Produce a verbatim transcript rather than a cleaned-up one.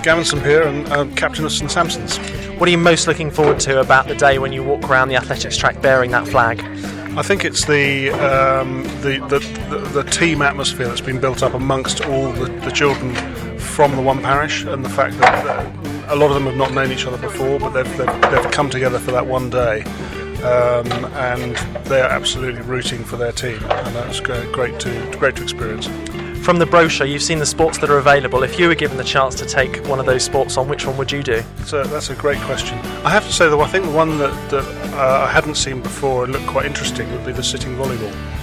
Gavin Saint Pierre, and uh, captain of St Sampson's. What are you most looking forward to about the day when you walk around the athletics track bearing that flag? I think it's the, um, the, the, the the team atmosphere that's been built up amongst all the, the children from the one parish, and the fact that uh, a lot of them have not known each other before, but they've, they've, they've come together for that one day. Um, and they are absolutely rooting for their team, and that's great, great to great to experience. From the brochure, you've seen the sports that are available. If you were given the chance to take one of those sports on, which one would you do? So that's a great question. I have to say, though, I think the one that, that uh, I hadn't seen before and looked quite interesting would be the sitting volleyball.